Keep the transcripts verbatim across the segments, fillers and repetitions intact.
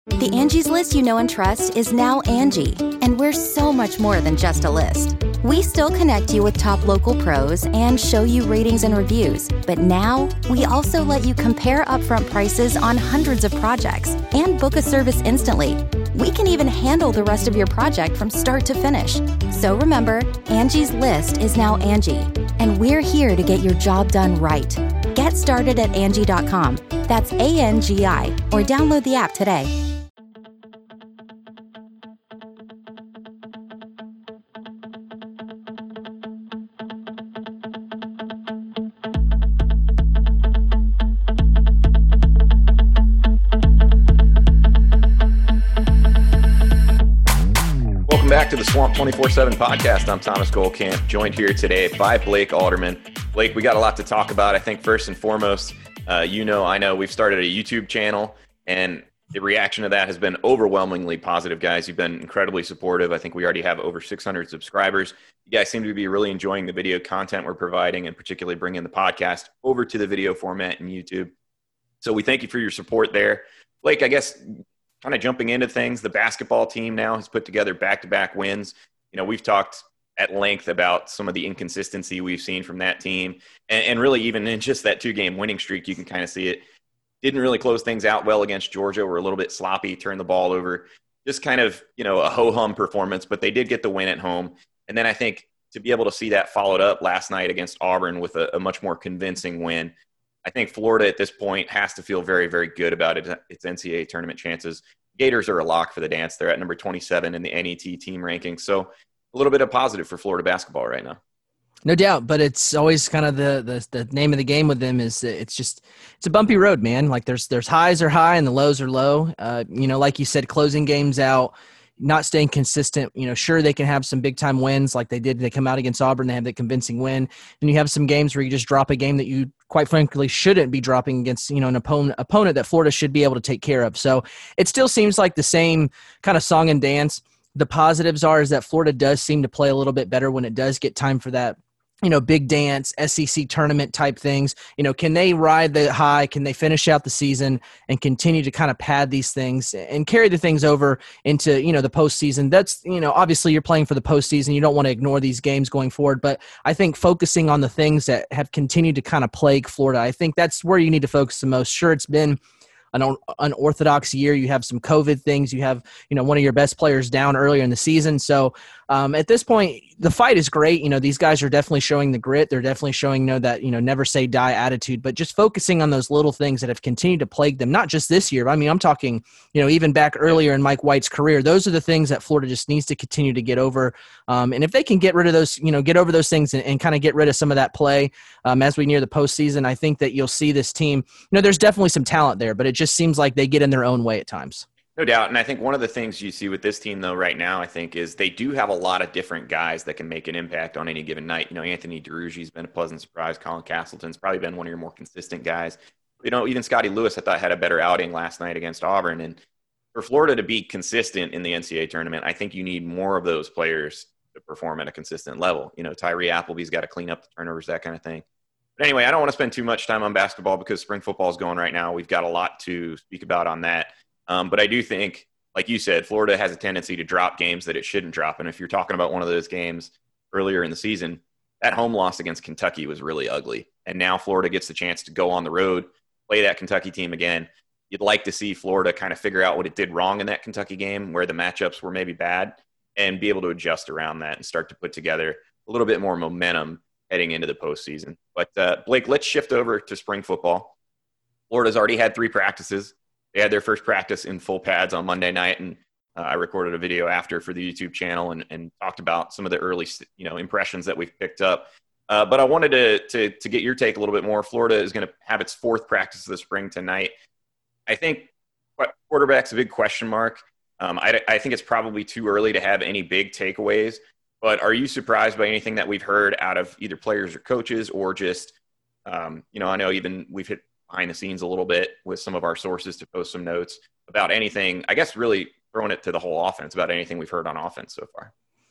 The Angie's List you know and trust is now Angie, and we're so much more than just a list. We still connect you with top local pros and show you ratings and reviews, but now we also let you compare upfront prices on hundreds of projects and book a service instantly. We can even handle the rest of your project from start to finish. So remember, Angie's List is now Angie, and we're here to get your job done right. Get started at Angie dot com. That's A N G I, or download the app today. Back to the Swamp twenty-four seven podcast. I'm Thomas Goldkamp, joined here today by Blake Alderman. Blake, we got a lot to talk about. I think first and foremost, uh, you know, I know we've started a YouTube channel, and the reaction to that has been overwhelmingly positive, guys. You've been incredibly supportive. I think we already have over six hundred subscribers. You guys seem to be really enjoying the video content we're providing, and particularly bringing the podcast over to the video format in YouTube. So we thank you for your support there. Blake, I guess kind of jumping into things, the basketball team now has put together back-to-back wins. You know, we've talked at length about some of the inconsistency we've seen from that team. And, and really, even in just that two-game winning streak, you can kind of see it. Didn't really close things out well against Georgia. Were a little bit sloppy, turned the ball over. Just kind of, you know, a ho-hum performance, but they did get the win at home. And then I think to be able to see that followed up last night against Auburn with a, a much more convincing win, I think Florida at this point has to feel very, very good about it, its N C double A tournament chances. Gators are a lock for the dance. They're at number twenty-seven in the N E T team rankings. So a little bit of positive for Florida basketball right now. No doubt, but it's always kind of the, the the name of the game with them is it's just it's a bumpy road, man. Like there's there's highs are high and the lows are low. Uh, you know, like you said, closing games out, not staying consistent. You know, sure they can have some big time wins like they did. They come out against Auburn, they have that convincing win. And you have some games where you just drop a game that you quite frankly shouldn't be dropping against, you know, an opponent opponent that Florida should be able to take care of. So it still seems like the same kind of song and dance. The positives are is that Florida does seem to play a little bit better when it does get time for that, you know, big dance, S E C tournament type things. You know, can they ride the high? Can they finish out the season and continue to kind of pad these things and carry the things over into, you know, the postseason? That's, you know, obviously you're playing for the postseason. You don't want to ignore these games going forward. But I think focusing on the things that have continued to kind of plague Florida, I think that's where you need to focus the most. Sure, it's been an unorthodox year. You have some COVID things. You have, you know, one of your best players down earlier in the season. So um, at this point, the fight is great. You know, these guys are definitely showing the grit. They're definitely showing, you know, that, you know, never say die attitude, but just focusing on those little things that have continued to plague them, not just this year. I mean, I'm talking, you know, even back earlier in Mike White's career. Those are the things that Florida just needs to continue to get over. Um, and if they can get rid of those, you know, get over those things and, and kind of get rid of some of that play um, as we near the postseason, I think that you'll see this team, you know, there's definitely some talent there, but it just seems like they get in their own way at times. No doubt. And I think one of the things you see with this team, though, right now, I think, is they do have a lot of different guys that can make an impact on any given night. You know, Anthony DeRugi's been a pleasant surprise. Colin Castleton's probably been one of your more consistent guys. You know, even Scotty Lewis, I thought, had a better outing last night against Auburn. And for Florida to be consistent in the N C double A tournament, I think you need more of those players to perform at a consistent level. You know, Tyree Appleby's got to clean up the turnovers, that kind of thing. But anyway, I don't want to spend too much time on basketball because spring football is going right now. We've got a lot to speak about on that. Um, but I do think, like you said, Florida has a tendency to drop games that it shouldn't drop. And if you're talking about one of those games earlier in the season, that home loss against Kentucky was really ugly. And now Florida gets the chance to go on the road, play that Kentucky team again. You'd like to see Florida kind of figure out what it did wrong in that Kentucky game, where the matchups were maybe bad, and be able to adjust around that and start to put together a little bit more momentum heading into the postseason. But uh, Blake, let's shift over to spring football. Florida's already had three practices. They had their first practice in full pads on Monday night, and uh, I recorded a video after for the YouTube channel and, and talked about some of the early, you know, impressions that we've picked up. Uh, but I wanted to, to to get your take a little bit more. Florida is going to have its fourth practice of the spring tonight. I think quarterback's a big question mark. Um, I, I think it's probably too early to have any big takeaways. But are you surprised by anything that we've heard out of either players or coaches, or just, um, you know, I know even we've hit behind the scenes a little bit with some of our sources to post some notes about anything, I guess really throwing it to the whole offense, about anything we've heard on offense so far?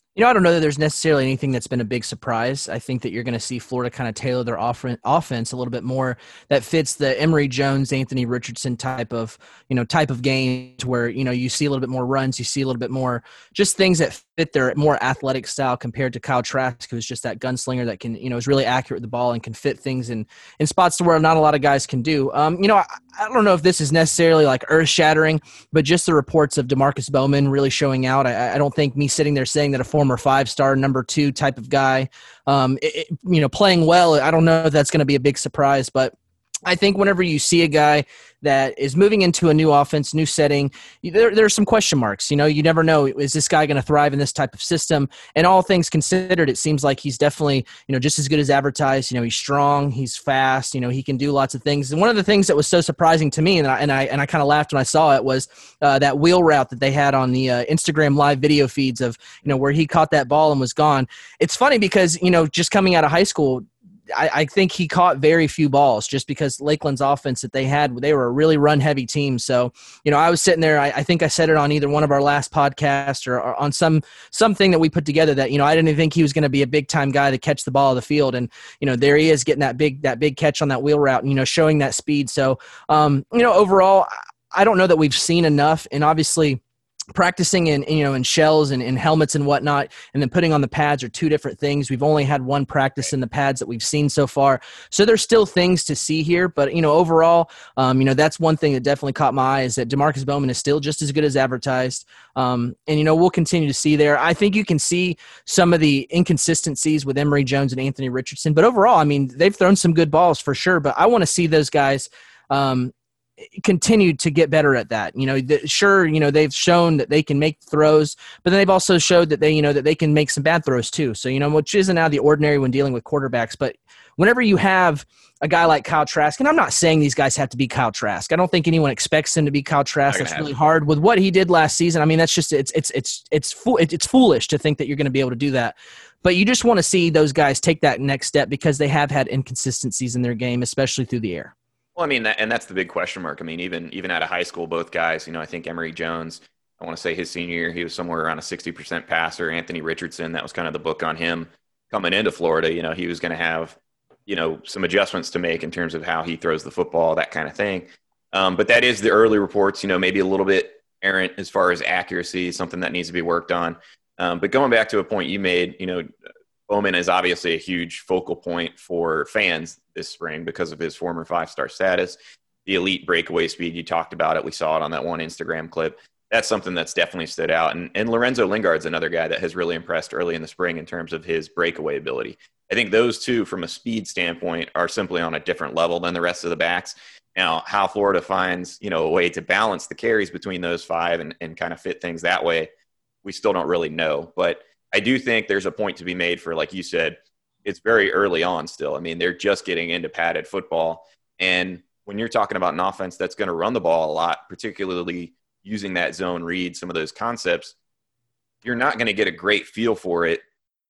You know, I don't know that there's necessarily anything that's been a big surprise. I think that you're going to see Florida kind of tailor their off- offense a little bit more that fits the Emory Jones, Anthony Richardson type of, you know, type of game to where, you know, you see a little bit more runs, you see a little bit more just things that fit their more athletic style compared to Kyle Trask, who's just that gunslinger that can, you know, is really accurate with the ball and can fit things in, in spots to where not a lot of guys can do. Um, you know, I, I don't know if this is necessarily like earth shattering, but just the reports of DeMarcus Bowman really showing out. I, I don't think me sitting there saying that a former five-star number two type of guy, um, it, it, you know, playing well, I don't know if that's going to be a big surprise, but I think whenever you see a guy that is moving into a new offense, new setting, there, there are some question marks. You know, you never know, is this guy going to thrive in this type of system? And all things considered, it seems like he's definitely, you know, just as good as advertised. You know, he's strong, he's fast, you know, he can do lots of things. And one of the things that was so surprising to me, and I and I, and I kind of laughed when I saw it, was uh, that wheel route that they had on the uh, Instagram live video feeds of, you know, where he caught that ball and was gone. It's funny because, you know, just coming out of high school, I, I think he caught very few balls just because Lakeland's offense that they had, they were a really run-heavy team. So, you know, I was sitting there, I, I think I said it on either one of our last podcasts or, or on some something that we put together that, you know, I didn't think he was going to be a big-time guy to catch the ball of the field. And, you know, there he is getting that big that big catch on that wheel route and, you know, showing that speed. So, um, you know, overall, I don't know that we've seen enough. And obviously – practicing in, you know, in shells and in helmets and whatnot, and then putting on the pads are two different things. We've only had one practice in the pads that we've seen so far. So there's still things to see here, but, you know, overall, um, you know, that's one thing that definitely caught my eye is that DeMarcus Bowman is still just as good as advertised. Um, and, you know, we'll continue to see there. I think you can see some of the inconsistencies with Emory Jones and Anthony Richardson, but overall, I mean, they've thrown some good balls for sure, but I want to see those guys, um, continued to get better at that. You know, the, sure, you know, they've shown that they can make throws, but then they've also showed that they, you know, that they can make some bad throws too. So, you know, which isn't out of the ordinary when dealing with quarterbacks, but whenever you have a guy like Kyle Trask, and I'm not saying these guys have to be Kyle Trask. I don't think anyone expects him to be Kyle Trask. That's really hard with what he did last season. I mean, that's just, it's, it's, it's, it's, fo- it's foolish to think that you're going to be able to do that. But you just want to see those guys take that next step because they have had inconsistencies in their game, especially through the air. Well, I mean, that, and that's the big question mark. I mean, even even out of high school, both guys, you know, I think Emory Jones, I want to say his senior year, he was somewhere around a sixty percent passer. Anthony Richardson, that was kind of the book on him coming into Florida. You know, he was going to have, you know, some adjustments to make in terms of how he throws the football, that kind of thing. Um, but that is the early reports, you know, maybe a little bit errant as far as accuracy, something that needs to be worked on. Um, but going back to a point you made, you know, Bowman is obviously a huge focal point for fans this spring because of his former five-star status, the elite breakaway speed. You talked about it. We saw it on that one Instagram clip. That's something that's definitely stood out. And, and Lorenzo Lingard's another guy that has really impressed early in the spring in terms of his breakaway ability. I think those two, from a speed standpoint, are simply on a different level than the rest of the backs. Now, how Florida finds, you know, a way to balance the carries between those five and, and kind of fit things that way, we still don't really know. But I do think there's a point to be made for, like you said, it's very early on still. I mean, they're just getting into padded football. And when you're talking about an offense that's going to run the ball a lot, particularly using that zone read, some of those concepts, you're not going to get a great feel for it,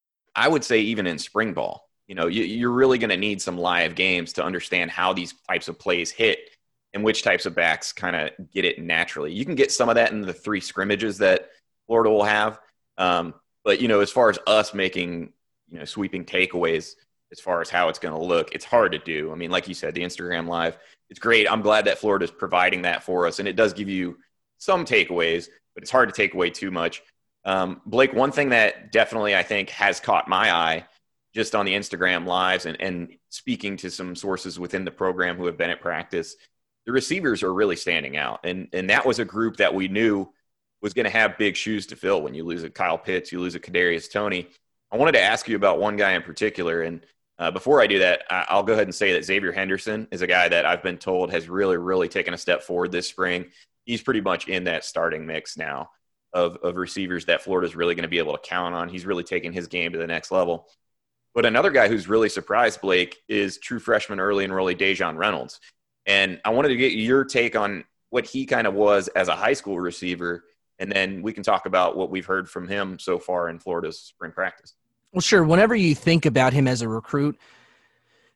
I would say, even in spring ball. You know, you, you're really going to need some live games to understand how these types of plays hit and which types of backs kind of get it naturally. You can get some of that in the three scrimmages that Florida will have. Um, But, you know, as far as us making, you know, sweeping takeaways as far as how it's going to look, it's hard to do. I mean, like you said, the Instagram Live, it's great. I'm glad that Florida is providing that for us, and it does give you some takeaways, but it's hard to take away too much. Um, Blake, one thing that definitely I think has caught my eye just on the Instagram Lives and, and speaking to some sources within the program who have been at practice, the receivers are really standing out. And, and that was a group that we knew was going to have big shoes to fill. When you lose a Kyle Pitts, you lose a Kadarius Toney. I wanted to ask you about one guy in particular. And uh, before I do that, I'll go ahead and say that Xavier Henderson is a guy that I've been told has really, really taken a step forward this spring. He's pretty much in that starting mix now of, of receivers that Florida's really going to be able to count on. He's really taken his game to the next level. But another guy who's really surprised, Blake, is true freshman early enrollee Dejon Reynolds. And I wanted to get your take on what he kind of was as a high school receiver, and then we can talk about what we've heard from him so far in Florida's spring practice. Well, sure. Whenever you think about him as a recruit,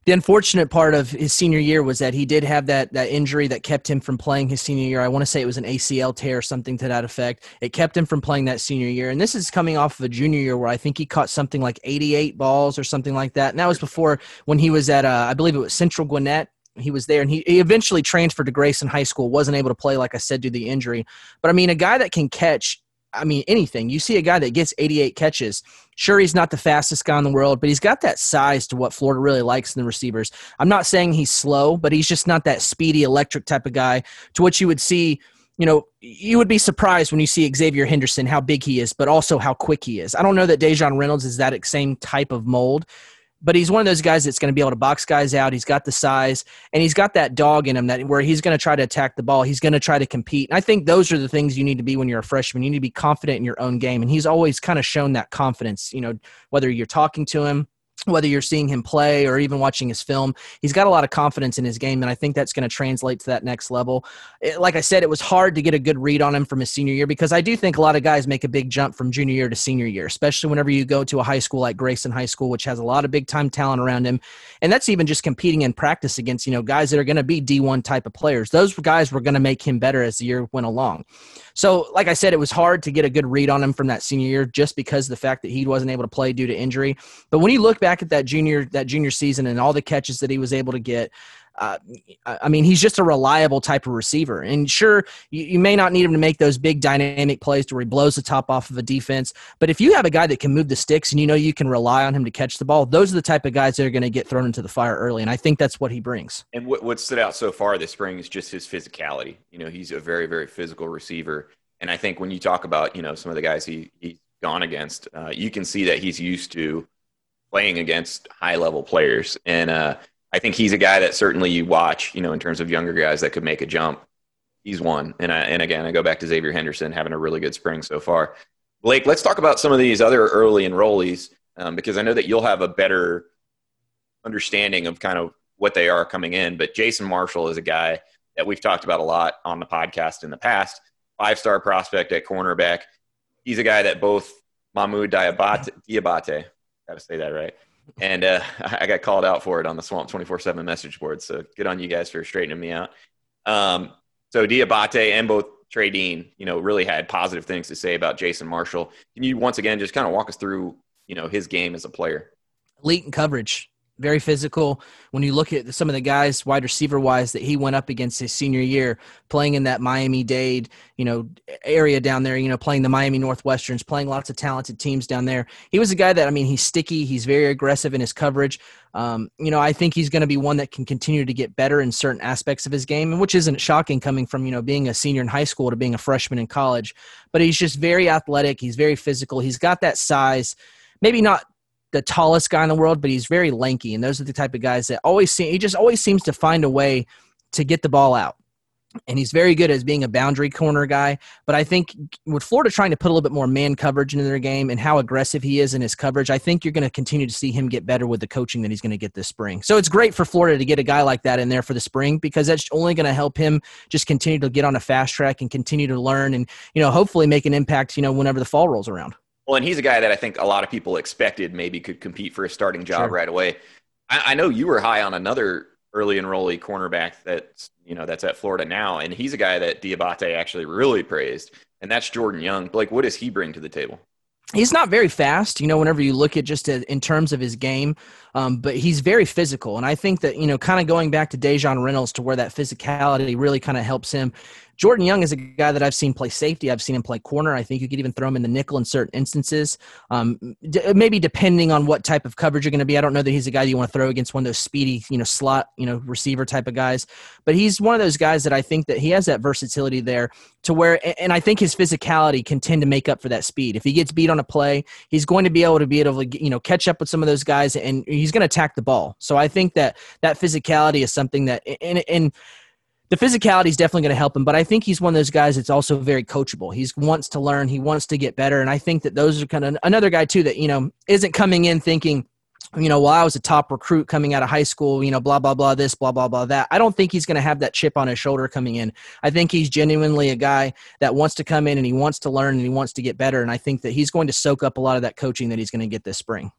The unfortunate part of his senior year was that he did have that that injury that kept him from playing his senior year. I want to say it was an A C L tear or something to that effect. It kept him from playing that senior year. And this is coming off of a junior year where I think he caught something like eighty-eight balls or something like that. And that was before when he was at, uh, I believe it was Central Gwinnett. He was there, and he, he eventually transferred to Grayson High School, wasn't able to play, like I said, due to the injury. But, I mean, a guy that can catch, I mean, anything. You see a guy that gets eighty-eight catches. Sure, he's not the fastest guy in the world, but he's got that size to what Florida really likes in the receivers. I'm not saying he's slow, but he's just not that speedy, electric type of guy to what you would see. You know, you would be surprised when you see Xavier Henderson, how big he is, but also how quick he is. I don't know that Dejon Reynolds is that same type of mold, but he's one of those guys that's going to be able to box guys out. He's got the size, and he's got that dog in him that where he's going to try to attack the ball. He's going to try to compete. And I think those are the things you need to be when you're a freshman. You need to be confident in your own game, and he's always kind of shown that confidence, you know, whether you're talking to him, whether you're seeing him play or even watching his film. He's got a lot of confidence in his game, and I think that's going to translate to that next level. It, like I said, it was hard to get a good read on him from his senior year because I do think a lot of guys make a big jump from junior year to senior year, especially whenever you go to a high school like Grayson High School, which has a lot of big-time talent around him. And that's even just competing in practice against, you know, guys that are going to be D one type of players. Those guys were going to make him better as the year went along. So, like I said, it was hard to get a good read on him from that senior year just because of the fact that he wasn't able to play due to injury. But when you look back at that junior that junior season and all the catches that he was able to get, uh, I mean, he's just a reliable type of receiver. And sure, you, you may not need him to make those big dynamic plays to where he blows the top off of a defense. But if you have a guy that can move the sticks and you know you can rely on him to catch the ball, those are the type of guys that are going to get thrown into the fire early. And I think that's what he brings. And what, what stood out so far this spring is just his physicality. You know, he's a very, very physical receiver. And I think when you talk about, you know, some of the guys he, he's gone against, uh, you can see that he's used to playing against high-level players. And uh, I think he's a guy that certainly you watch, you know, in terms of younger guys that could make a jump. He's one. And, I, and again, I go back to Xavier Henderson having a really good spring so far. Blake, let's talk about some of these other early enrollees um, because I know that you'll have a better understanding of kind of what they are coming in. But Jason Marshall is a guy that we've talked about a lot on the podcast in the past. Five-star prospect at cornerback. He's a guy that both Mahmoud Diabate, Diabate, got to say that right, and uh, I got called out for it on the Swamp twenty-four seven message board, so good on you guys for straightening me out. Um, so Diabate and both Trey Dean, you know, really had positive things to say about Jason Marshall. Can you once again just kind of walk us through, you know, his game as a player? Elite in coverage. Very physical. When you look at some of the guys, wide receiver-wise, that he went up against his senior year, playing in that Miami-Dade, you know, area down there, you know, playing the Miami Northwesterns, playing lots of talented teams down there. He was a guy that, I mean, he's sticky. He's very aggressive in his coverage. Um, you know, I think he's going to be one that can continue to get better in certain aspects of his game, and which isn't shocking coming from, you know, being a senior in high school to being a freshman in college. But he's just very athletic. He's very physical. He's got that size, maybe not the tallest guy in the world, but he's very lanky. And those are the type of guys that always seem, he just always seems to find a way to get the ball out. And he's very good as being a boundary corner guy. But I think with Florida trying to put a little bit more man coverage into their game and how aggressive he is in his coverage, I think you're going to continue to see him get better with the coaching that he's going to get this spring. So it's great for Florida to get a guy like that in there for the spring, because that's only going to help him just continue to get on a fast track and continue to learn and, you know, hopefully make an impact, you know, whenever the fall rolls around. Well, and he's a guy that I think a lot of people expected maybe could compete for a starting job Sure. right away. I, I know you were high on another early enrollee cornerback that's, you know, that's at Florida now, and he's a guy that Diabate actually really praised, and that's Jordan Young. Blake, what does he bring to the table? He's not very fast, you know, whenever you look at just in terms of his game, um, but he's very physical. And I think that, you know, kind of going back to Dejon Reynolds to where that physicality really kind of helps him. Jordan Young is a guy that I've seen play safety. I've seen him play corner. I think you could even throw him in the nickel in certain instances, um, d- maybe depending on what type of coverage you're going to be. I don't know that he's a guy you want to throw against one of those speedy, you know, slot, you know, receiver type of guys. But he's one of those guys that I think that he has that versatility there to where, and I think his physicality can tend to make up for that speed. If he gets beat on a play, he's going to be able to be able to, you know, catch up with some of those guys, and he's going to attack the ball. So I think that that physicality is something that, and, and the physicality is definitely going to help him, but I think he's one of those guys that's also very coachable. He wants to learn. He wants to get better. And I think that those are kind of another guy too that, you know, isn't coming in thinking, you know, well, I was a top recruit coming out of high school, you know, blah, blah, blah, this, blah, blah, blah, that. I don't think he's going to have that chip on his shoulder coming in. I think he's genuinely a guy that wants to come in and he wants to learn and he wants to get better. And I think that he's going to soak up a lot of that coaching that he's going to get this spring.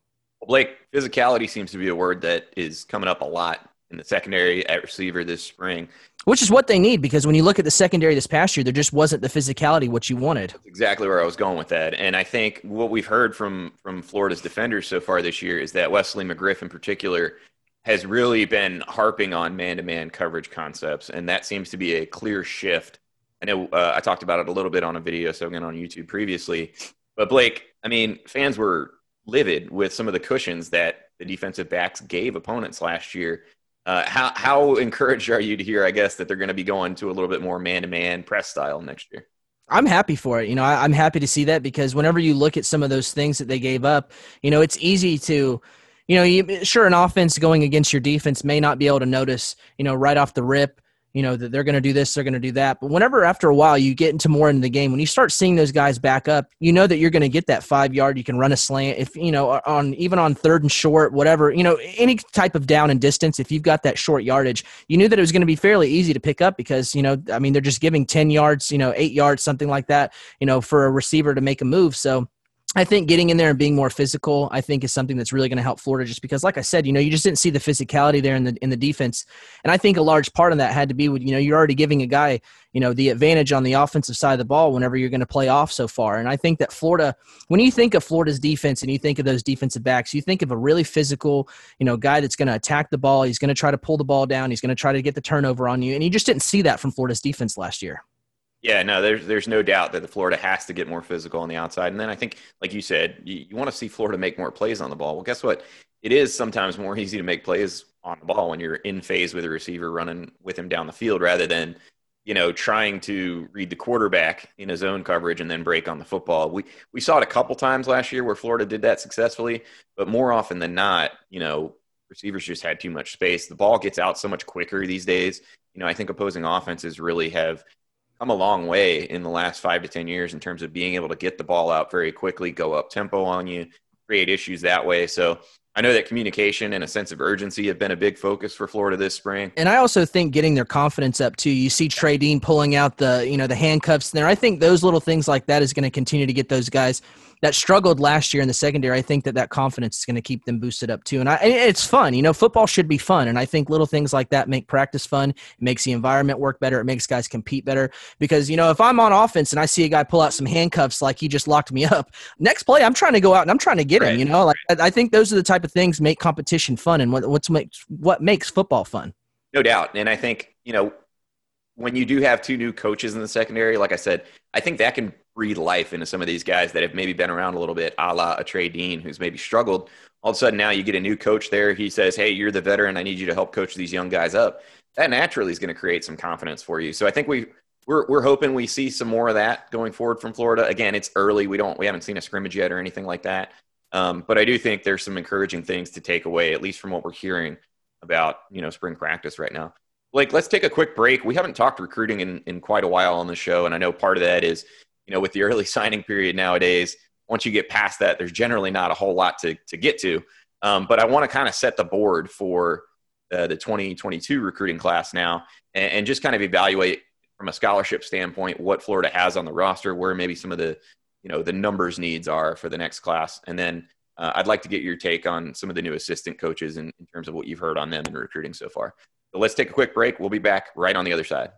Blake, physicality seems to be a word that is coming up a lot in the secondary at receiver this spring. Which is what they need, because when you look at the secondary this past year, there just wasn't the physicality what you wanted. That's exactly where I was going with that. And I think what we've heard from from Florida's defenders so far this year is that Wesley McGriff in particular has really been harping on man-to-man coverage concepts, and that seems to be a clear shift. I know uh, I talked about it a little bit on a video, so again on YouTube previously. But Blake, I mean, fans were livid with some of the cushions that the defensive backs gave opponents last year. Uh, how how encouraged are you to hear, I guess, that they're going to be going to a little bit more man-to-man press style next year? I'm happy for it. You know, I, I'm happy to see that, because whenever you look at some of those things that they gave up, you know, it's easy to, you know, you, sure, an offense going against your defense may not be able to notice, you know, right off the rip, you know, that they're going to do this, they're going to do that. But whenever after a while you get into more into the game, when you start seeing those guys back up, you know that you're going to get that five yard. You can run a slant if, you know, on even on third and short, whatever, you know, any type of down and distance. If you've got that short yardage, you knew that it was going to be fairly easy to pick up, because, you know, I mean, they're just giving ten yards, you know, eight yards, something like that, you know, for a receiver to make a move. So I think getting in there and being more physical, I think, is something that's really going to help Florida, just because, like I said, you know, you just didn't see the physicality there in the in the defense. And I think a large part of that had to be with, you know, you're already giving a guy, you know, the advantage on the offensive side of the ball whenever you're going to play off so far. And I think that Florida, when you think of Florida's defense and you think of those defensive backs, you think of a really physical, you know, guy that's going to attack the ball. He's going to try to pull the ball down. He's going to try to get the turnover on you. And you just didn't see that from Florida's defense last year. Yeah, no, there's there's no doubt that the Florida has to get more physical on the outside. And then I think, like you said, you, you want to see Florida make more plays on the ball. Well, guess what? It is sometimes more easy to make plays on the ball when you're in phase with a receiver running with him down the field, rather than, you know, trying to read the quarterback in his own coverage and then break on the football. We we saw it a couple times last year where Florida did that successfully, but more often than not, you know, receivers just had too much space. The ball gets out so much quicker these days. You know, I think opposing offenses really have come a long way in the last five to ten years in terms of being able to get the ball out very quickly, go up tempo on you, create issues that way. So I know that communication and a sense of urgency have been a big focus for Florida this spring. And I also think getting their confidence up too. You see Trey Dean pulling out the, you know, the handcuffs there. I think those little things like that is going to continue to get those guys that struggled last year in the secondary. I think that that confidence is going to keep them boosted up too. And, I, and it's fun. You know, football should be fun. And I think little things like that make practice fun. It makes the environment work better. It makes guys compete better. Because, you know, if I'm on offense and I see a guy pull out some handcuffs like he just locked me up, next play I'm trying to go out and I'm trying to get him. Right. You know, like I think those are the type of things make competition fun, and what what's makes what makes football fun. No doubt. And I think, you know, when you do have two new coaches in the secondary, like I said, I think that can breathe life into some of these guys that have maybe been around a little bit, a la a Trey Dean, who's maybe struggled. All of a sudden now you get a new coach there. He says, hey, you're the veteran. I need you to help coach these young guys up. That naturally is going to create some confidence for you. So I think we we're we're hoping we see some more of that going forward from Florida. Again, it's early. We don't we haven't seen a scrimmage yet or anything like that. Um, but I do think there's some encouraging things to take away, at least from what we're hearing about, you know, spring practice right now. Blake, let's take a quick break. We haven't talked recruiting in, in quite a while on the show, and I know part of that is, you know, with the early signing period nowadays, once you get past that, there's generally not a whole lot to to get to. Um, but I want to kind of set the board for uh, the twenty twenty-two recruiting class now, and, and just kind of evaluate from a scholarship standpoint what Florida has on the roster, where maybe some of the, you know, the numbers needs are for the next class. And then uh, I'd like to get your take on some of the new assistant coaches in, in terms of what you've heard on them in recruiting so far. So let's take a quick break. We'll be back right on the other side.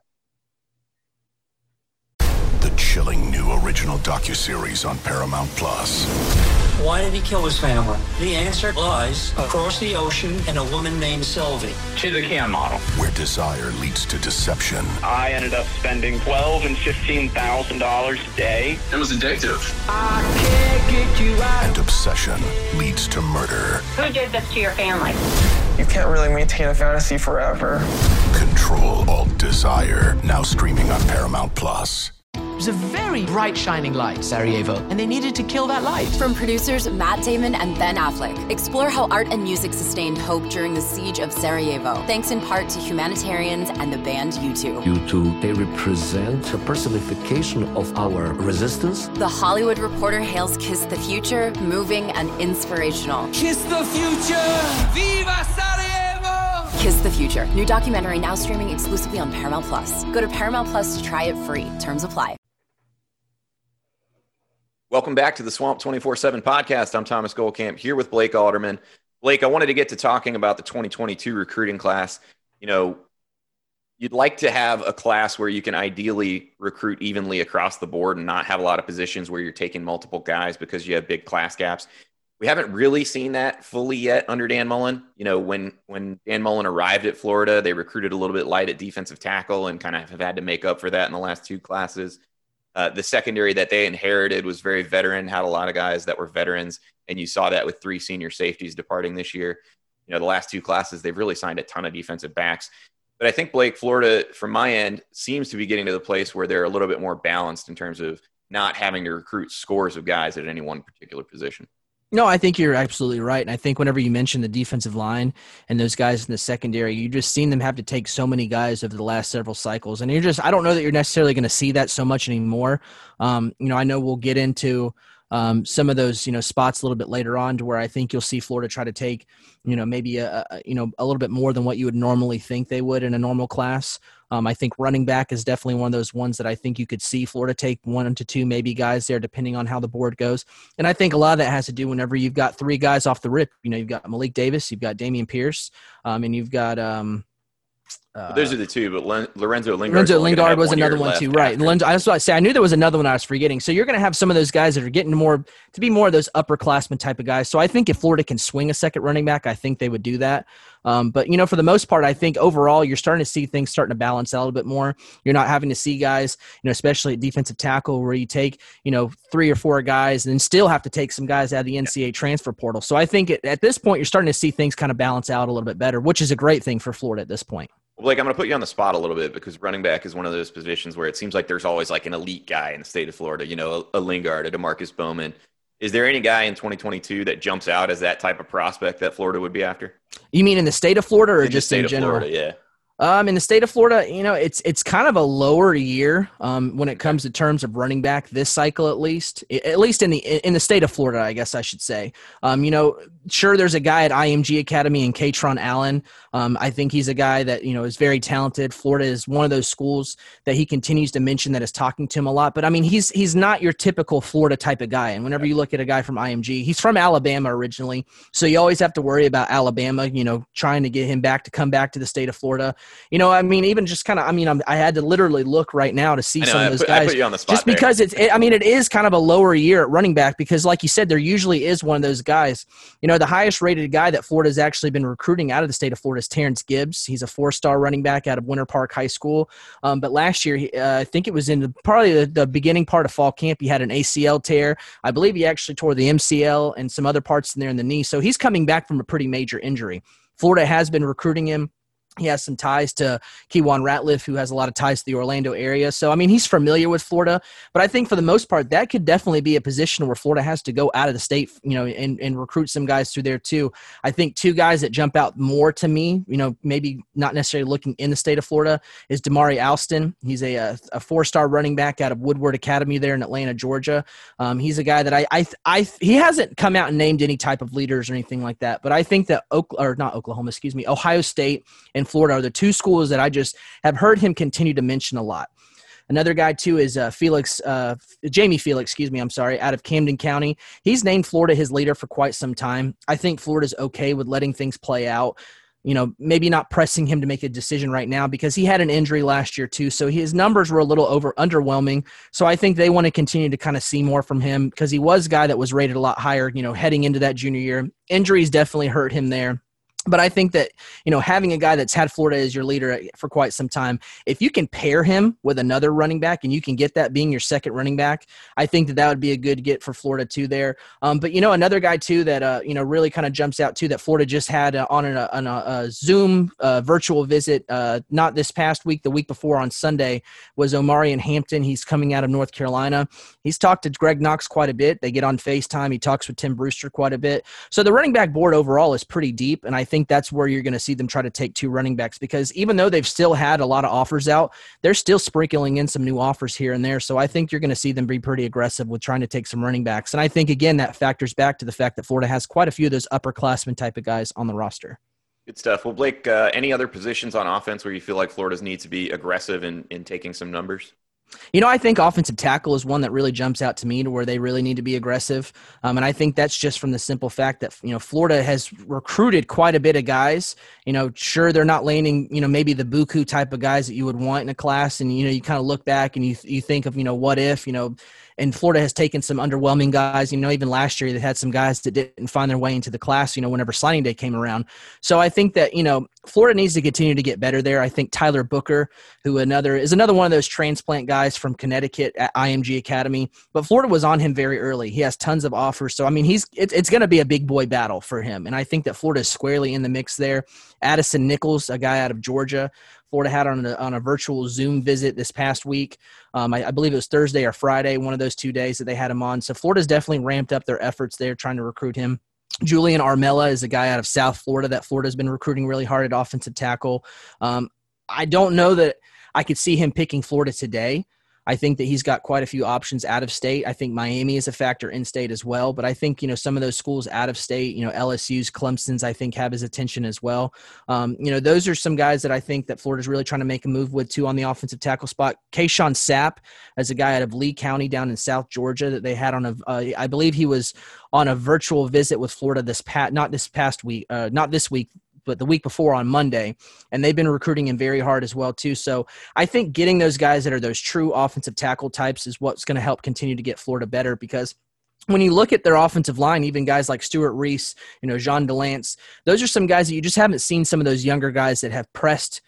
The chilling new original docuseries on Paramount Plus. Why did he kill his family? The answer lies across the ocean in a woman named Sylvie. She's a cam model. Where desire leads to deception. I ended up spending twelve thousand dollars and fifteen thousand dollars a day. It was addictive. I can't get you out. And obsession leads to murder. Who did this to your family? You can't really maintain a fantasy forever. Control Alt Desire. Now streaming on Paramount Plus. It was a very bright, shining light, Sarajevo, and they needed to kill that light. From producers Matt Damon and Ben Affleck, explore how art and music sustained hope during the siege of Sarajevo, thanks in part to humanitarians and the band U two. U two, they represent a personification of our resistance. The Hollywood Reporter hails Kiss the Future, moving and inspirational. Kiss the future! Viva Sarajevo! Kiss the Future, new documentary now streaming exclusively on Paramount Plus. Go to Paramount Plus to try it free. Terms apply. Welcome back to the Swamp twenty-four seven podcast. I'm Thomas Goldkamp here with Blake Alderman. Blake, I wanted to get to talking about the twenty twenty-two recruiting class. You know, you'd like to have a class where you can ideally recruit evenly across the board and not have a lot of positions where you're taking multiple guys because you have big class gaps. We haven't really seen that fully yet under Dan Mullen. You know, when when Dan Mullen arrived at Florida, they recruited a little bit light at defensive tackle and kind of have had to make up for that in the last two classes. Uh, the secondary that they inherited was very veteran, had a lot of guys that were veterans, and you saw that with three senior safeties departing this year. You know, the last two classes, they've really signed a ton of defensive backs. But I think, Blake, Florida, from my end, seems to be getting to the place where they're a little bit more balanced in terms of not having to recruit scores of guys at any one particular position. No, I think you're absolutely right. And I think whenever you mention the defensive line and those guys in the secondary, you've just seen them have to take so many guys over the last several cycles. And you're just, I don't know that you're necessarily going to see that so much anymore. Um, you know, I know we'll get into um, some of those, you know, spots a little bit later on to where I think you'll see Florida try to take, you know, maybe a, a you know, a little bit more than what you would normally think they would in a normal class. Um, I think running back is definitely one of those ones that I think you could see Florida take one to two maybe guys there depending on how the board goes. And I think a lot of that has to do whenever you've got three guys off the rip. You know, you've got Malik Davis, you've got Dameon Pierce, um, and you've got um, – Uh, those are the two, but Len- Lorenzo Lingard. Lorenzo Lingard was another one too, right? Len- I was about to say, I knew there was another one I was forgetting. So you're going to have some of those guys that are getting more to be more of those upperclassmen type of guys. So I think if Florida can swing a second running back, I think they would do that. Um, but, you know, for the most part, I think overall you're starting to see things starting to balance out a little bit more. You're not having to see guys, you know, especially at defensive tackle where you take, you know, three or four guys and then still have to take some guys out of the N C double A transfer portal. So I think at, at this point, you're starting to see things kind of balance out a little bit better, which is a great thing for Florida at this point. Well, Blake, I'm going to put you on the spot a little bit because running back is one of those positions where it seems like there's always like an elite guy in the state of Florida, you know, a, a Lingard, a DeMarcus Bowman. Is there any guy in twenty twenty-two that jumps out as that type of prospect that Florida would be after? You mean in the state of Florida or in just the state in of general? Florida, yeah. Um, in the state of Florida, you know, it's it's kind of a lower year um, when it comes to terms of running back this cycle, at least, at least in the in the state of Florida, I guess I should say. Um, you know, sure, there's a guy at I M G Academy in Katron Allen. Um, I think he's a guy that, you know, is very talented. Florida is one of those schools that he continues to mention that is talking to him a lot. But I mean, he's he's not your typical Florida type of guy. And whenever you look at a guy from I M G, he's from Alabama originally, so you always have to worry about Alabama, you know, trying to get him back to come back to the state of Florida. You know, I mean. Even just kind of, I mean, I'm, I had to literally look right now to see know, some of those I put, guys. I put you on the spot just because there. it's, it, I mean, it is kind of a lower year at running back because, like you said, there usually is one of those guys. You know, the highest rated guy that Florida has actually been recruiting out of the state of Florida is Terrence Gibbs. He's a four-star running back out of Winter Park High School. Um, but last year, he, uh, I think it was in the, probably the, the beginning part of fall camp, he had an A C L tear. I believe he actually tore the M C L and some other parts in there in the knee. So he's coming back from a pretty major injury. Florida has been recruiting him. He has some ties to Kewan Ratliff, who has a lot of ties to the Orlando area. So, I mean, he's familiar with Florida. But I think for the most part, that could definitely be a position where Florida has to go out of the state, you know, and, and recruit some guys through there too. I think two guys that jump out more to me, you know, maybe not necessarily looking in the state of Florida, is Damari Alston. He's a, a, a four-star running back out of Woodward Academy there in Atlanta, Georgia. Um, he's a guy that I, I, I, he hasn't come out and named any type of leaders or anything like that. But I think that, Oak, or not Oklahoma, excuse me, Ohio State and Florida are the two schools that I just have heard him continue to mention a lot. Another guy, too, is uh, Felix, uh, Jamie Felix, excuse me, I'm sorry, out of Camden County. He's named Florida his leader for quite some time. I think Florida's okay with letting things play out. You know, maybe not pressing him to make a decision right now because he had an injury last year, too. So his numbers were a little over underwhelming. So I think they want to continue to kind of see more from him because he was a guy that was rated a lot higher, you know, heading into that junior year. Injuries definitely hurt him there. But I think that, you know, having a guy that's had Florida as your leader for quite some time, if you can pair him with another running back and you can get that being your second running back, I think that that would be a good get for Florida too there. Um, but, you know, another guy too that, uh, you know, really kind of jumps out too that Florida just had uh, on, a, on a, a Zoom uh, virtual visit, uh, not this past week, the week before on Sunday, was Omarion Hampton. He's coming out of North Carolina. He's talked to Greg Knox quite a bit. They get on FaceTime. He talks with Tim Brewster quite a bit. So the running back board overall is pretty deep, and I think I think that's where you're going to see them try to take two running backs because even though they've still had a lot of offers out, they're still sprinkling in some new offers here and there. So I think you're going to see them be pretty aggressive with trying to take some running backs. And I think, again, that factors back to the fact that Florida has quite a few of those upperclassmen type of guys on the roster. Good stuff. Well, Blake, uh, any other positions on offense where you feel like Florida needs to be aggressive in, in taking some numbers? You know, I think offensive tackle is one that really jumps out to me to where they really need to be aggressive. Um, and I think that's just from the simple fact that, you know, Florida has recruited quite a bit of guys. You know, sure, they're not landing, you know, maybe the Buku type of guys that you would want in a class. And, you know, you kind of look back and you you think of, you know, what if, you know, and Florida has taken some underwhelming guys. You know, even last year they had some guys that didn't find their way into the class, you know, whenever signing day came around. So I think that, you know, Florida needs to continue to get better there. I think Tyler Booker, who another is another one of those transplant guys from Connecticut at I M G Academy, but Florida was on him very early. He has tons of offers. So, I mean, he's it, it's going to be a big boy battle for him. And I think that Florida is squarely in the mix there. Addison Nichols, a guy out of Georgia, Florida had on a, on a virtual Zoom visit this past week. Um, I, I believe it was Thursday or Friday, one of those two days that they had him on. So Florida's definitely ramped up their efforts there trying to recruit him. Julian Armella is a guy out of South Florida that Florida's been recruiting really hard at offensive tackle. Um, I don't know that I could see him picking Florida today. I think that he's got quite a few options out of state. I think Miami is a factor in state as well. But I think, you know, some of those schools out of state, you know, L S U's, Clemson's, I think have his attention as well. Um, you know, those are some guys that I think that Florida's really trying to make a move with too on the offensive tackle spot. Kayshawn Sapp as a guy out of Lee County down in South Georgia that they had on a, uh, I believe he was on a virtual visit with Florida this past, not this past week, uh, not this week, but the week before on Monday, and they've been recruiting him very hard as well too. So I think getting those guys that are those true offensive tackle types is what's going to help continue to get Florida better, because when you look at their offensive line, even guys like Stuart Reese, you know, Jean Delance, those are some guys that you just haven't seen some of those younger guys that have pressed,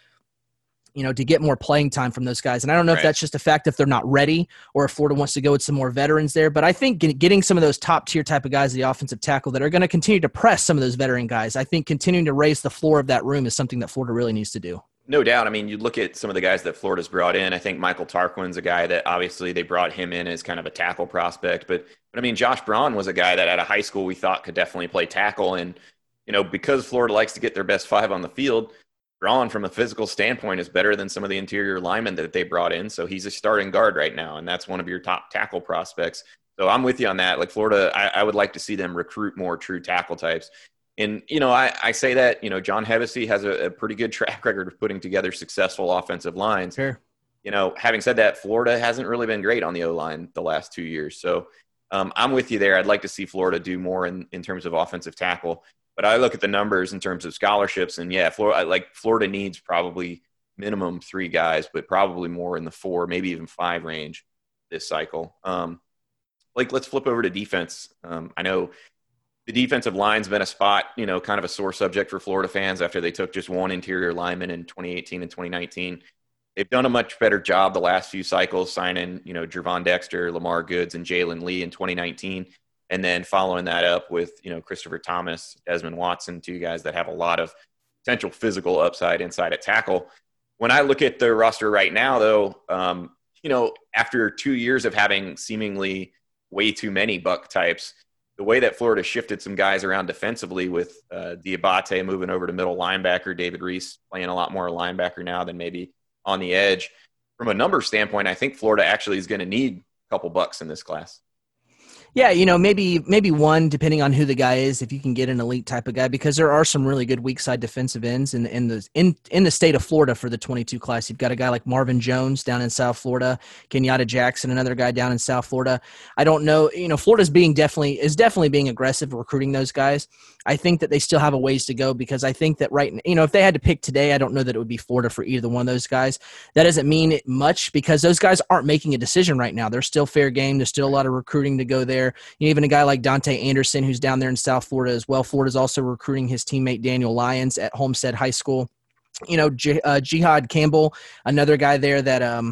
you know, to get more playing time from those guys. And I don't know right. if that's just a fact if they're not ready or if Florida wants to go with some more veterans there. But I think getting some of those top tier type of guys at the offensive tackle that are going to continue to press some of those veteran guys, I think continuing to raise the floor of that room is something that Florida really needs to do. No doubt. I mean, you look at some of the guys that Florida's brought in. I think Michael Tarquin's a guy that obviously they brought him in as kind of a tackle prospect. But, but I mean, Josh Braun was a guy that at a high school we thought could definitely play tackle. And, you know, because Florida likes to get their best five on the field, Braun, from a physical standpoint, is better than some of the interior linemen that they brought in. So he's a starting guard right now, and that's one of your top tackle prospects. So I'm with you on that. Like Florida, I, I would like to see them recruit more true tackle types. And, you know, I, I say that, you know, John Hevesy has a, a pretty good track record of putting together successful offensive lines. Sure. You know, having said that, Florida hasn't really been great on the O-line the last two years. So um, I'm with you there. I'd like to see Florida do more in, in terms of offensive tackle. But I look at the numbers in terms of scholarships, and yeah, Florida, like Florida needs probably minimum three guys, but probably more in the four, maybe even five range this cycle. Um, like, let's flip over to defense. Um, I know the defensive line's been a spot, you know, kind of a sore subject for Florida fans after they took just one interior lineman in twenty eighteen and twenty nineteen. They've done a much better job the last few cycles signing, you know, Jervon Dexter, Lamar Goods, and Jalen Lee in twenty nineteen. And then following that up with, you know, Christopher Thomas, Desmond Watson, two guys that have a lot of potential physical upside inside at tackle. When I look at the roster right now, though, um, you know, after two years of having seemingly way too many buck types, the way that Florida shifted some guys around defensively with uh, Diabate moving over to middle linebacker, David Reese playing a lot more linebacker now than maybe on the edge. From a number standpoint, I think Florida actually is going to need a couple bucks in this class. Yeah, you know, maybe maybe one, depending on who the guy is, if you can get an elite type of guy, because there are some really good weak side defensive ends in, in the in, in the state of Florida for the twenty-two class. You've got a guy like Marvin Jones down in South Florida, Kenyatta Jackson, another guy down in South Florida. I don't know, you know, Florida's being definitely is definitely being aggressive recruiting those guys. I think that they still have a ways to go, because I think that right, you know, if they had to pick today, I don't know that it would be Florida for either one of those guys. That doesn't mean it much, because those guys aren't making a decision right now. They're still fair game. There's still a lot of recruiting to go there. You know, even a guy like Dante Anderson, who's down there in South Florida as well. Florida's also recruiting his teammate Daniel Lyons at Homestead High School. You know, J- uh, Jihad Campbell, another guy there that um,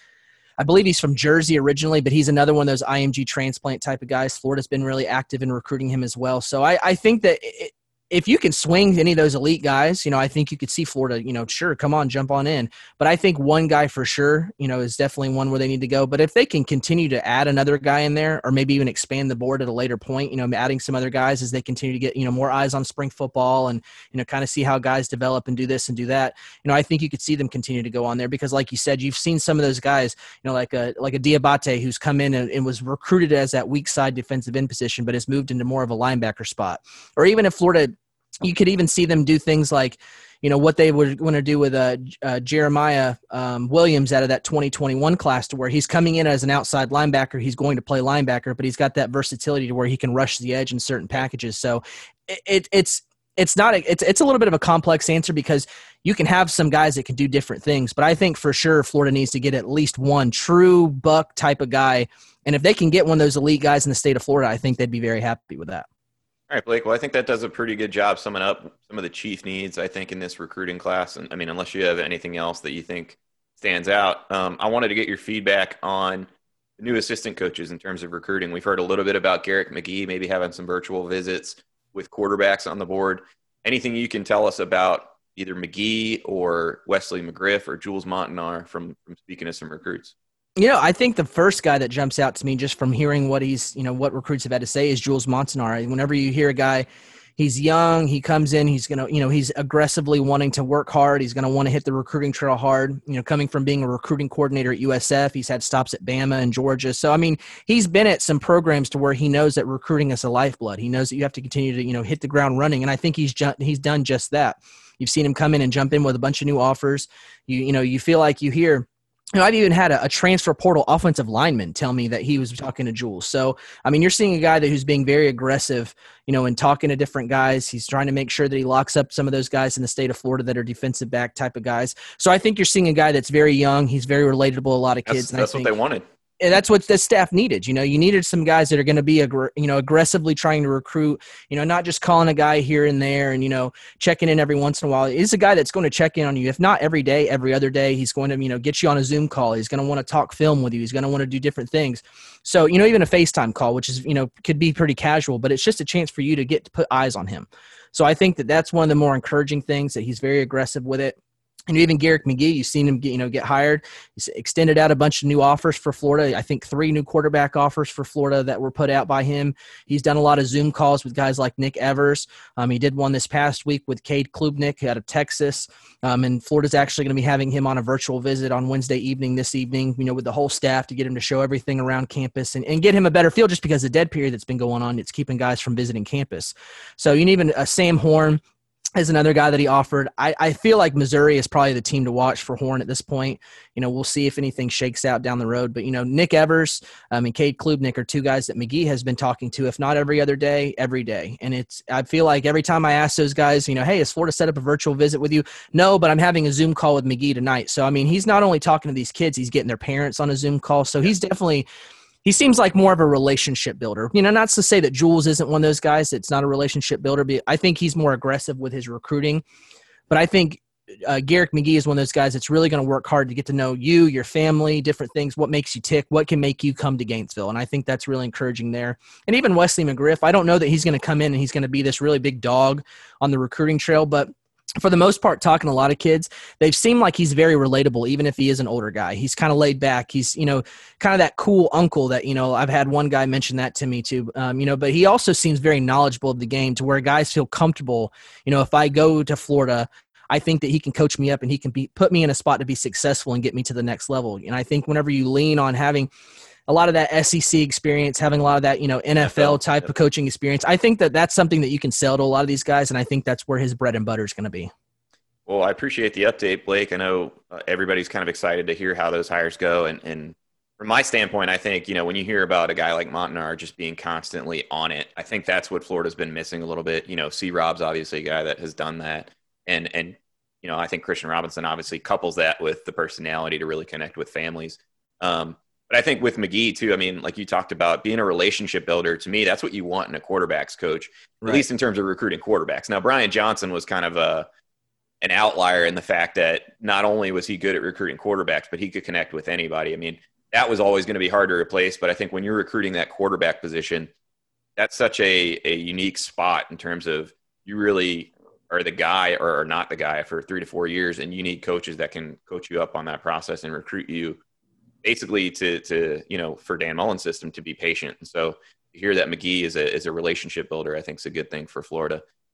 I believe he's from Jersey originally, but he's another one of those I M G transplant type of guys. Florida's been really active in recruiting him as well. So I, I think that it, if you can swing any of those elite guys, you know, I think you could see Florida, you know, sure, come on, jump on in. But I think one guy for sure, you know, is definitely one where they need to go. But if they can continue to add another guy in there, or maybe even expand the board at a later point, you know, adding some other guys as they continue to get, you know, more eyes on spring football and, you know, kind of see how guys develop and do this and do that, you know, I think you could see them continue to go on there, because like you said, you've seen some of those guys, you know, like a, like a Diabate who's come in and, and was recruited as that weak side defensive end position, but has moved into more of a linebacker spot. Or even if Florida, you could even see them do things like, you know, what they would want to do with uh, uh, Jeremiah um, Williams out of that twenty twenty-one class, to where he's coming in as an outside linebacker. He's going to play linebacker, but he's got that versatility to where he can rush the edge in certain packages. So it, it, it's it's not a, it's it's a little bit of a complex answer, because you can have some guys that can do different things, but I think for sure Florida needs to get at least one true buck type of guy. And if they can get one of those elite guys in the state of Florida, I think they'd be very happy with that. All right, Blake. Well, I think that does a pretty good job summing up some of the chief needs, I think, in this recruiting class. And I mean, unless you have anything else that you think stands out, um, I wanted to get your feedback on the new assistant coaches in terms of recruiting. We've heard a little bit about Garrick McGee, maybe having some virtual visits with quarterbacks on the board. Anything you can tell us about either McGee or Wesley McGriff or Jules Montanar from, from speaking to some recruits? You know, I think the first guy that jumps out to me just from hearing what he's, you know, what recruits have had to say is Jules Montanar. Whenever you hear a guy, he's young, he comes in, he's going to, you know, he's aggressively wanting to work hard. He's going to want to hit the recruiting trail hard, you know, coming from being a recruiting coordinator at U S F. He's had stops at Bama and Georgia. So, I mean, he's been at some programs to where he knows that recruiting is a lifeblood. He knows that you have to continue to, you know, hit the ground running. And I think he's ju- he's done just that. You've seen him come in and jump in with a bunch of new offers. You, you know, you feel like you hear, you know, I've even had a, a transfer portal offensive lineman tell me that he was talking to Jules. So, I mean, you're seeing a guy that who's being very aggressive, you know, and talking to different guys. He's trying to make sure that he locks up some of those guys in the state of Florida that are defensive back type of guys. So I think you're seeing a guy that's very young. He's very relatable to a lot of kids. That's, and that's I think, what they wanted. And that's what the staff needed. You know, you needed some guys that are going to be, aggr- you know, aggressively trying to recruit, you know, not just calling a guy here and there and, you know, checking in every once in a while. He's a guy that's going to check in on you. If not every day, every other day, he's going to, you know, get you on a Zoom call. He's going to want to talk film with you. He's going to want to do different things. So, you know, even a FaceTime call, which is, you know, could be pretty casual, but it's just a chance for you to get to put eyes on him. So I think that that's one of the more encouraging things, that he's very aggressive with it. And even Garrick McGee, you've seen him get, you know, get hired. He's extended out a bunch of new offers for Florida. I think three new quarterback offers for Florida that were put out by him. He's done a lot of Zoom calls with guys like Nick Evers. Um, he did one this past week with Cade Klubnik out of Texas. Um, and Florida's actually going to be having him on a virtual visit on Wednesday evening, this evening, you know, with the whole staff to get him to show everything around campus and, and get him a better feel, just because the dead period that's been going on, it's keeping guys from visiting campus. So you need even a Sam Horn is another guy that he offered. I, I feel like Missouri is probably the team to watch for Horn at this point. You know, we'll see if anything shakes out down the road. But, you know, Nick Evers um, and Cade Klubnik are two guys that McGee has been talking to, if not every other day, every day. And it's, I feel like every time I ask those guys, you know, hey, has Florida set up a virtual visit with you? No, but I'm having a Zoom call with McGee tonight. So, I mean, he's not only talking to these kids, he's getting their parents on a Zoom call. So he's definitely – he seems like more of a relationship builder. You know, not to say that Jules isn't one of those guys that's not a relationship builder, but I think he's more aggressive with his recruiting. But I think uh, Garrick McGee is one of those guys that's really going to work hard to get to know you, your family, different things, what makes you tick, what can make you come to Gainesville. And I think that's really encouraging there. And even Wesley McGriff, I don't know that he's going to come in and he's going to be this really big dog on the recruiting trail, but for the most part, talking to a lot of kids, they've seemed like he's very relatable, even if he is an older guy. He's kind of laid back. He's, you know, kind of that cool uncle that, you know, I've had one guy mention that to me too, um, you know, but he also seems very knowledgeable of the game, to where guys feel comfortable. You know, if I go to Florida, I think that he can coach me up and he can be, put me in a spot to be successful and get me to the next level. And I think whenever you lean on having a lot of that S E C experience, having a lot of that, you know, N F L type of coaching experience, I think that that's something that you can sell to a lot of these guys. And I think that's where his bread and butter is going to be. Well, I appreciate the update, Blake. I know uh, everybody's kind of excited to hear how those hires go. And, and from my standpoint, I think, you know, when you hear about a guy like Montanar just being constantly on it, I think that's what Florida's been missing a little bit. You know, C. Rob's obviously a guy that has done that. And, and, you know, I think Christian Robinson obviously couples that with the personality to really connect with families. Um, But I think with McGee too, I mean, like you talked about being a relationship builder, to me, that's what you want in a quarterback's coach, at Right. least in terms of recruiting quarterbacks. Now, Brian Johnson was kind of a, an outlier in the fact that not only was he good at recruiting quarterbacks, but he could connect with anybody. I mean, that was always going to be hard to replace. But I think when you're recruiting that quarterback position, that's such a, a unique spot in terms of you really are the guy or are not the guy for three to four years. And you need coaches that can coach you up on that process and recruit you basically to, to, you know, for Dan Mullen's system to be patient. And so to hear that McGee is a, is a relationship builder, I think is a good thing for Florida.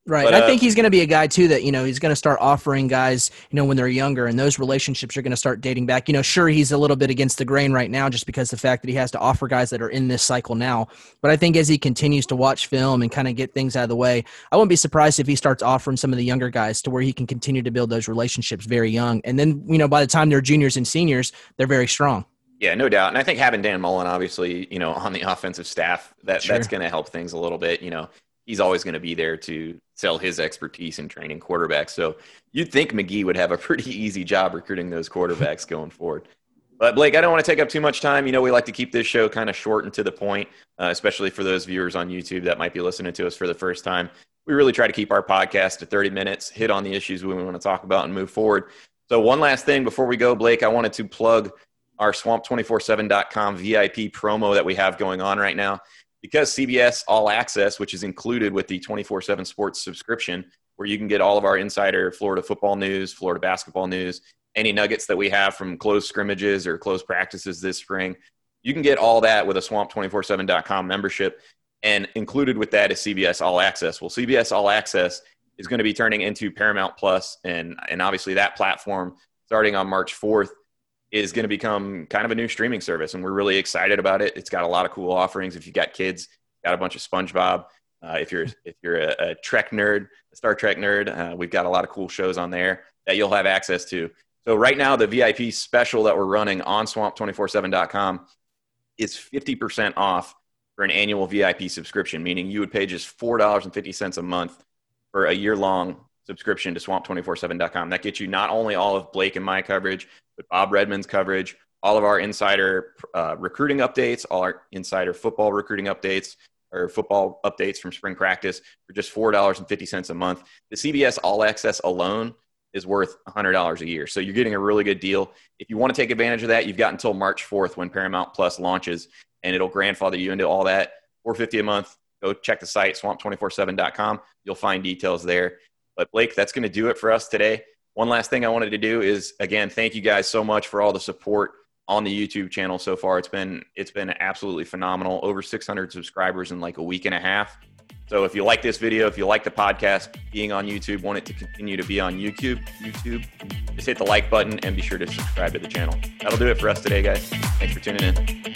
Right. But, I uh, think he's going to be a guy, too, that, you know, he's going to start offering guys, you know, when they're younger, and those relationships are going to start dating back. You know, sure, he's a little bit against the grain right now just because the fact that he has to offer guys that are in this cycle now. But I think as he continues to watch film and kind of get things out of the way, I wouldn't be surprised if he starts offering some of the younger guys to where he can continue to build those relationships very young. And then, you know, by the time they're juniors and seniors, they're very strong. Yeah, no doubt. And I think having Dan Mullen, obviously, you know, on the offensive staff, that Sure. that's going to help things a little bit. You know, he's always going to be there to sell his expertise in training quarterbacks. So you'd think McGee would have a pretty easy job recruiting those quarterbacks going forward. But Blake, I don't want to take up too much time. You know, we like to keep this show kind of short and to the point, uh, especially for those viewers on YouTube that might be listening to us for the first time. We really try to keep our podcast to thirty minutes, hit on the issues we want to talk about and move forward. So one last thing before we go, Blake, I wanted to plug our swamp two forty-seven dot com V I P promo that we have going on right now. Because C B S All Access, which is included with the twenty-four seven Sports subscription, where you can get all of our insider Florida football news, Florida basketball news, any nuggets that we have from closed scrimmages or closed practices this spring, you can get all that with a swamp two forty-seven dot com membership. And included with that is C B S All Access. Well, C B S All Access is going to be turning into Paramount Plus, and, and obviously that platform, starting on March fourth, is going to become kind of a new streaming service, and we're really excited about it. It's got a lot of cool offerings. If you got kids, got a bunch of SpongeBob. Uh, if you're if you're a, a Trek nerd, a Star Trek nerd, uh, we've got a lot of cool shows on there that you'll have access to. So right now, the V I P special that we're running on swamp two forty-seven dot com is fifty percent off for an annual V I P subscription, meaning you would pay just four dollars and fifty cents a month for a year-long subscription to swamp two forty-seven dot com. That gets you not only all of Blake and my coverage, but Bob Redmond's coverage, all of our insider uh, recruiting updates, all our insider football recruiting updates, or football updates from spring practice for just four dollars and fifty cents a month. The C B S All Access alone is worth one hundred dollars a year. So you're getting a really good deal. If you want to take advantage of that, you've got until March fourth when Paramount Plus launches, and it'll grandfather you into all that. four dollars and fifty cents a month. Go check the site, swamp two forty-seven dot com. You'll find details there. But Blake, that's going to do it for us today. One last thing I wanted to do is, again, thank you guys so much for all the support on the YouTube channel so far. It's been it's been absolutely phenomenal. Over six hundred subscribers in like a week and a half. So if you like this video, if you like the podcast being on YouTube, want it to continue to be on YouTube, YouTube, just hit the like button and be sure to subscribe to the channel. That'll do it for us today, guys. Thanks for tuning in.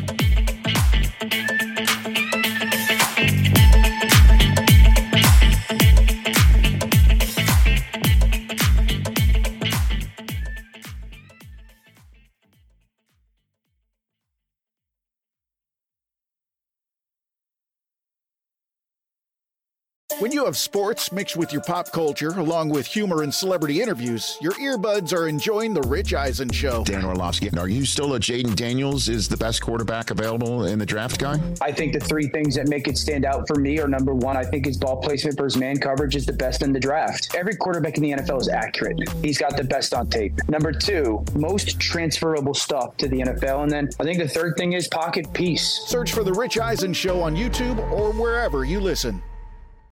When you have sports mixed with your pop culture, along with humor and celebrity interviews, your earbuds are enjoying The Rich Eisen Show. Dan Orlovsky, are you still a Jaden Daniels is the best quarterback available in the draft guy? I think the three things that make it stand out for me are, number one, I think his ball placement versus man coverage is the best in the draft. Every quarterback in the N F L is accurate. He's got the best on tape. Number two, most transferable stuff to the N F L. And then I think the third thing is pocket peace. Search for The Rich Eisen Show on YouTube or wherever you listen.